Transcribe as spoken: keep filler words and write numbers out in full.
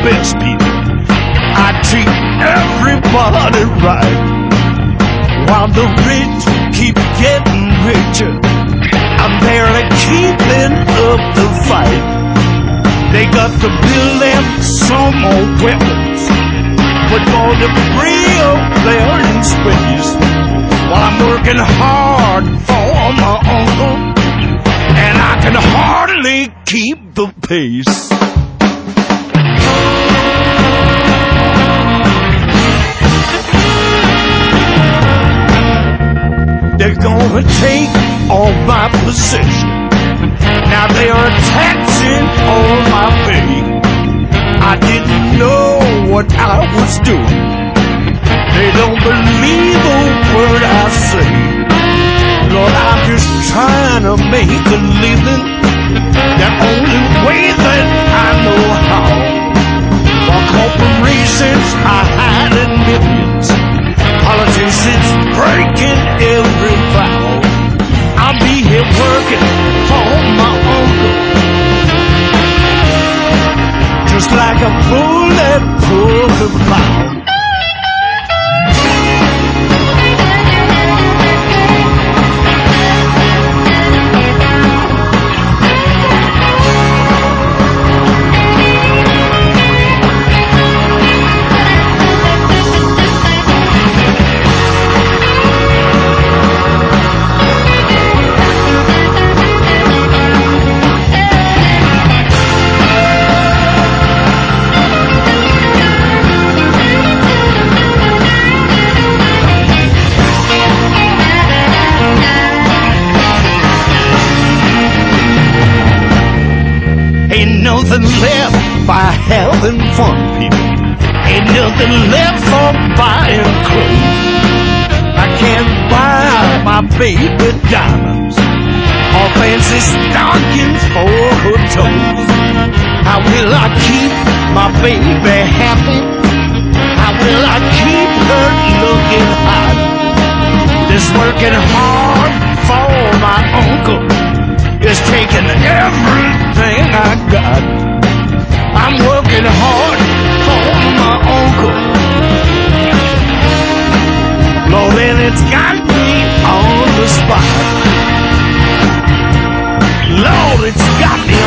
best people. I treat everybody right, while the rich keep getting richer. I'm barely keeping up the fight. They got to build them some more weapons, but gonna free up there in space, while I'm working hard for my uncle, and I can hardly keep the pace. They're gonna take all my possessions. Now they are taxing all my pay. I didn't know what I was doing. They don't believe a word I say. Lord, I'm just trying to make a living the only way that I know how. While corporations are hiding millions, politicians breaking every vow. I'll be here working for my uncle, just like a bulletproof plow. Ain't nothing left by having fun, people. Ain't nothing left for buying clothes. I can't buy my baby diamonds or fancy stockings for her toes. How will I keep my baby happy? How will I keep her looking hot? This working hard for my uncle is taking everything I got. I'm working hard for my uncle, Lord, and it's got me on the spot. Lord, it's got me